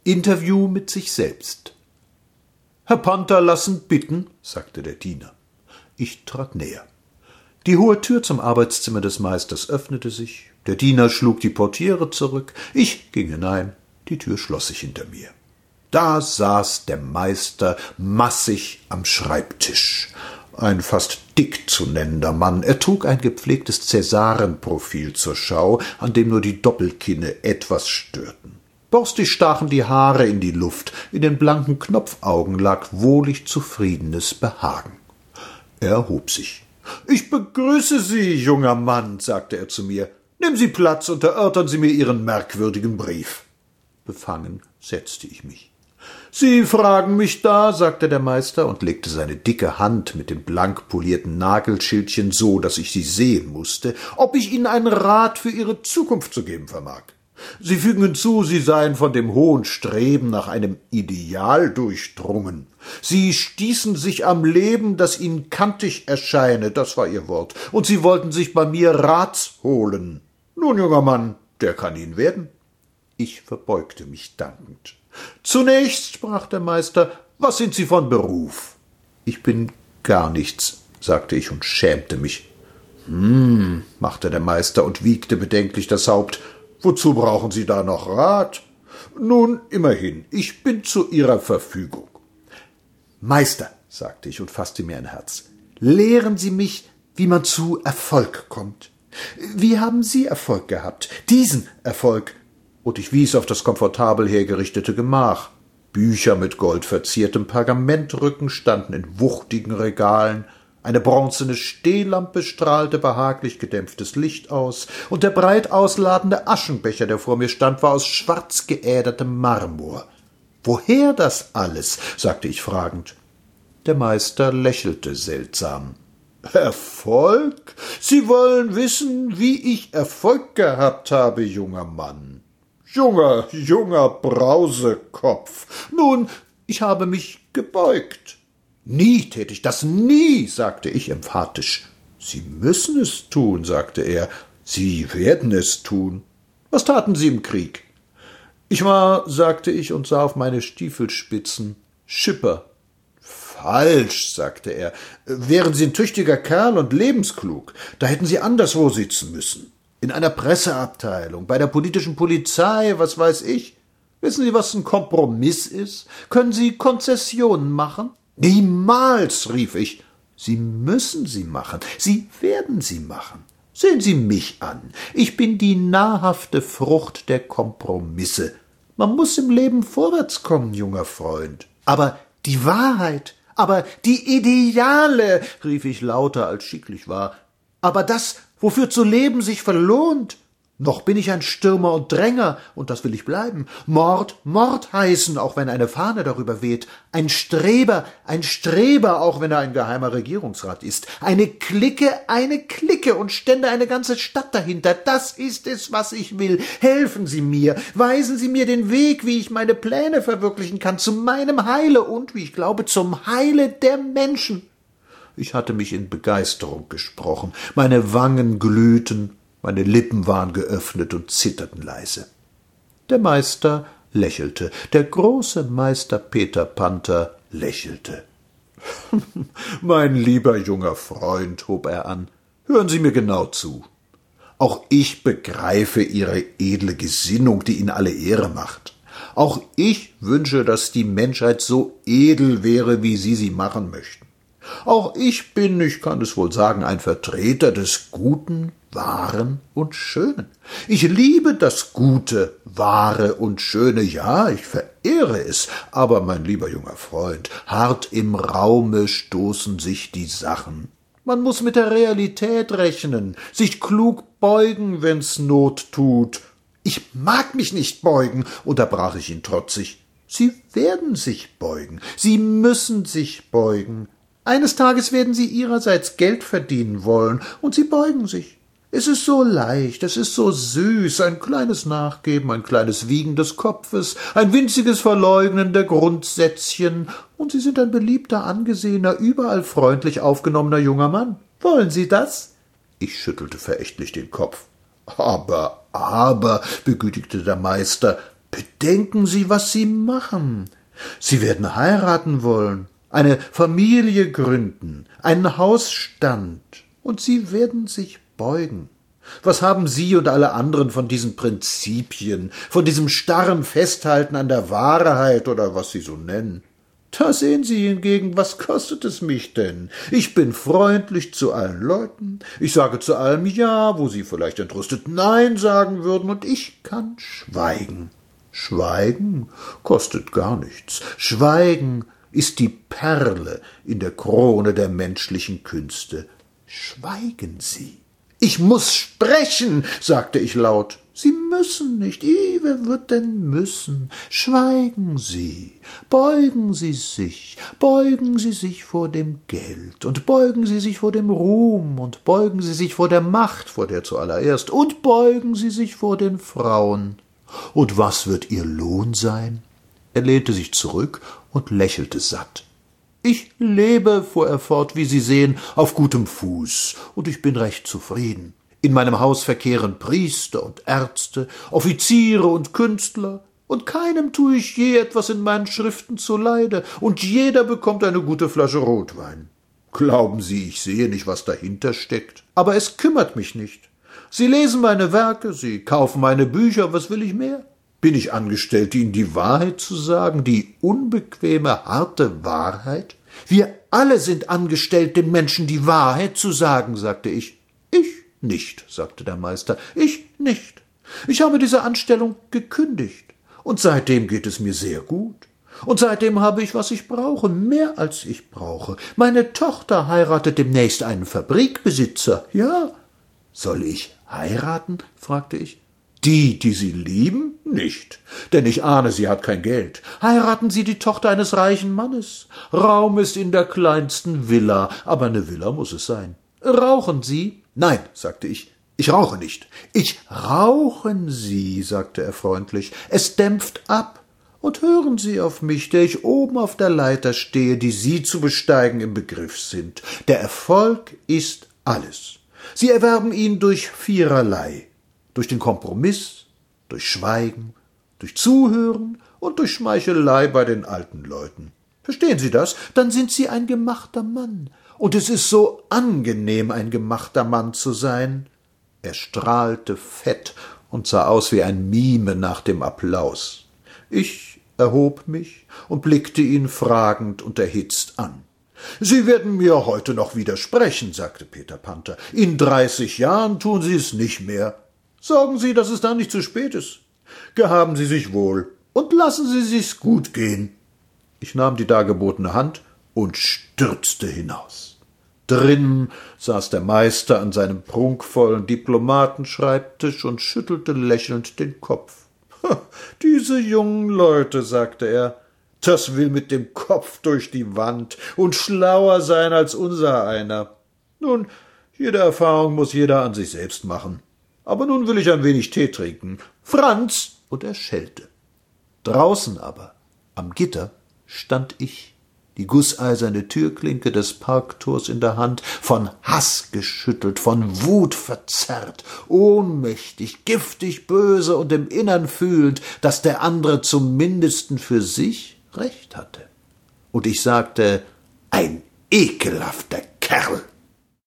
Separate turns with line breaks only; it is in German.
Interview mit sich selbst. »Herr Panther lassen bitten«, sagte der Diener. Ich trat näher. Die hohe Tür zum Arbeitszimmer des Meisters öffnete sich, der Diener schlug die Portiere zurück, ich ging hinein, die Tür schloss sich hinter mir. Da saß der Meister massig am Schreibtisch. Ein fast dick zu nennender Mann. Er trug ein gepflegtes Cäsarenprofil zur Schau, an dem nur die Doppelkinne etwas störten. Borstig stachen die Haare in die Luft, in den blanken Knopfaugen lag wohlig zufriedenes Behagen. Er erhob sich. »Ich begrüße Sie, junger Mann«, sagte er zu mir. »Nehmen Sie Platz und erörtern Sie mir Ihren merkwürdigen Brief.« Befangen setzte ich mich. »Sie fragen mich da«, sagte der Meister und legte seine dicke Hand mit dem blank polierten Nagelschildchen so, dass ich sie sehen musste, ob ich Ihnen einen Rat für Ihre Zukunft zu geben vermag. Sie fügen hinzu, Sie seien von dem hohen Streben nach einem Ideal durchdrungen. Sie stießen sich am Leben, das Ihnen kantig erscheine, das war Ihr Wort, und Sie wollten sich bei mir Rats holen. Nun, junger Mann, der kann Ihnen werden.« Ich verbeugte mich dankend. »Zunächst«, sprach der Meister, »was sind Sie von Beruf?« »Ich bin gar nichts«, sagte ich und schämte mich. Machte der Meister und wiegte bedenklich das Haupt. »Wozu brauchen Sie da noch Rat?« »Nun, immerhin, ich bin zu Ihrer Verfügung.« »Meister«, sagte ich und fasste mir ein Herz, »lehren Sie mich, wie man zu Erfolg kommt. Wie haben Sie Erfolg gehabt? Diesen Erfolg?« Und ich wies auf das komfortabel hergerichtete Gemach. Bücher mit goldverziertem Pergamentrücken standen in wuchtigen Regalen, eine bronzene Stehlampe strahlte behaglich gedämpftes Licht aus, und der breit ausladende Aschenbecher, der vor mir stand, war aus schwarz geädertem Marmor. »Woher das alles?« sagte ich fragend. Der Meister lächelte seltsam. »Erfolg? Sie wollen wissen, wie ich Erfolg gehabt habe, junger Mann. Junger Brausekopf. Nun, ich habe mich gebeugt.« »Nie tät ich das, nie«, sagte ich emphatisch. »Sie müssen es tun«, sagte er. »Sie werden es tun. Was taten Sie im Krieg?« »Ich war«, sagte ich und sah auf meine Stiefelspitzen, »Schipper.« »Falsch«, sagte er. »Wären Sie ein tüchtiger Kerl und lebensklug, da hätten Sie anderswo sitzen müssen. In einer Presseabteilung, bei der politischen Polizei, was weiß ich. Wissen Sie, was ein Kompromiss ist? Können Sie Konzessionen machen?« »Niemals«, rief ich. »Sie müssen sie machen. Sie werden sie machen. Sehen Sie mich an. Ich bin die nahrhafte Frucht der Kompromisse. Man muss im Leben vorwärts kommen, junger Freund. Aber die Wahrheit, aber die Ideale«, rief ich lauter, als schicklich war, »aber das, wofür zu leben sich verlohnt. Noch bin ich ein Stürmer und Dränger, und das will ich bleiben. Mord heißen, auch wenn eine Fahne darüber weht. Ein Streber, auch wenn er ein geheimer Regierungsrat ist. Eine Clique und stände eine ganze Stadt dahinter. Das ist es, was ich will. Helfen Sie mir, weisen Sie mir den Weg, wie ich meine Pläne verwirklichen kann, zu meinem Heile und, wie ich glaube, zum Heile der Menschen.« Ich hatte mich in Begeisterung gesprochen. Meine Wangen glühten. Meine Lippen waren geöffnet und zitterten leise. Der Meister lächelte, der große Meister Peter Panther lächelte. »Mein lieber junger Freund«, hob er an, »hören Sie mir genau zu. Auch ich begreife Ihre edle Gesinnung, die Ihnen alle Ehre macht. Auch ich wünsche, dass die Menschheit so edel wäre, wie Sie sie machen möchten. Auch ich bin, ich kann es wohl sagen, ein Vertreter des Guten, Wahren und Schönen. Ich liebe das Gute, Wahre und Schöne, ja, ich verehre es, aber, mein lieber junger Freund, hart im Raume stoßen sich die Sachen. Man muß mit der Realität rechnen, sich klug beugen, wenn's Not tut. »Ich mag mich nicht beugen«, unterbrach ich ihn trotzig. »Sie werden sich beugen, Sie müssen sich beugen. Eines Tages werden Sie Ihrerseits Geld verdienen wollen, und Sie beugen sich. Es ist so leicht, es ist so süß, ein kleines Nachgeben, ein kleines Wiegen des Kopfes, ein winziges Verleugnen der Grundsätzchen, und Sie sind ein beliebter, angesehener, überall freundlich aufgenommener junger Mann. Wollen Sie das?« Ich schüttelte verächtlich den Kopf. Aber«, begütigte der Meister, Bedenken Sie, was Sie machen. Sie werden heiraten wollen, eine Familie gründen, einen Hausstand, und Sie werden sich beugen. Was haben Sie und alle anderen von diesen Prinzipien, von diesem starren Festhalten an der Wahrheit oder was Sie so nennen? Da sehen Sie hingegen, was kostet es mich denn? Ich bin freundlich zu allen Leuten, ich sage zu allem Ja, wo Sie vielleicht entrüstet Nein sagen würden, und ich kann schweigen. Schweigen kostet gar nichts. Schweigen ist die Perle in der Krone der menschlichen Künste. Schweigen Sie. Ich muß sprechen, sagte ich laut. Sie müssen nicht. Wer wird denn müssen? Schweigen Sie. Beugen Sie sich vor dem Geld, und beugen Sie sich vor dem Ruhm, und beugen Sie sich vor der Macht, vor der zuallererst, und beugen Sie sich vor den Frauen. Und was wird Ihr Lohn sein? Er lehnte sich zurück und lächelte satt. Ich lebe, fuhr er fort, wie Sie sehen, auf gutem Fuß, und ich bin recht zufrieden. In meinem Haus verkehren Priester und Ärzte, Offiziere und Künstler, und keinem tue ich je etwas in meinen Schriften zuleide, und jeder bekommt eine gute Flasche Rotwein. Glauben Sie, ich sehe nicht, was dahinter steckt, aber es kümmert mich nicht. Sie lesen meine Werke, Sie kaufen meine Bücher, was will ich mehr? Bin ich angestellt, Ihnen die Wahrheit zu sagen, die unbequeme, harte Wahrheit? Wir alle sind angestellt, den Menschen die Wahrheit zu sagen, sagte ich. Ich nicht, sagte der Meister, ich nicht. Ich habe diese Anstellung gekündigt, und seitdem geht es mir sehr gut. Und seitdem habe ich, was ich brauche, mehr als ich brauche. Meine Tochter heiratet demnächst einen Fabrikbesitzer. Ja. Soll ich heiraten? Fragte ich. Die Sie lieben? Nicht, denn ich ahne, sie hat kein Geld. Heiraten Sie die Tochter eines reichen Mannes. Raum ist in der kleinsten Villa, aber eine Villa muss es sein. Rauchen Sie? Nein, sagte ich. Ich rauche nicht. Rauchen Sie, sagte er freundlich. Es dämpft ab. Und hören Sie auf mich, der ich oben auf der Leiter stehe, die Sie zu besteigen im Begriff sind. Der Erfolg ist alles. Sie erwerben ihn durch viererlei. Durch den Kompromiss, durch Schweigen, durch Zuhören und durch Schmeichelei bei den alten Leuten. Verstehen Sie das? Dann sind Sie ein gemachter Mann. Und es ist so angenehm, ein gemachter Mann zu sein. Er strahlte fett und sah aus wie ein Mime nach dem Applaus. Ich erhob mich und blickte ihn fragend und erhitzt an. »Sie werden mir heute noch widersprechen«, sagte Peter Panther. »In 30 Jahren tun Sie es nicht mehr. Sorgen Sie, dass es dann nicht zu spät ist. Gehaben Sie sich wohl und lassen Sie sich's gut gehen.« Ich nahm die dargebotene Hand und stürzte hinaus. Drinnen saß der Meister an seinem prunkvollen Diplomatenschreibtisch und schüttelte lächelnd den Kopf. »Diese jungen Leute«, sagte er, »das will mit dem Kopf durch die Wand und schlauer sein als unser einer. Nun, jede Erfahrung muß jeder an sich selbst machen. Aber nun will ich ein wenig Tee trinken. Franz!« Und er schellte. Draußen aber, am Gitter, stand ich, die gusseiserne Türklinke des Parktors in der Hand, von Hass geschüttelt, von Wut verzerrt, ohnmächtig, giftig böse und im Innern fühlend, dass der andere zum Mindesten für sich recht hatte. Und ich sagte, ein ekelhafter Kerl.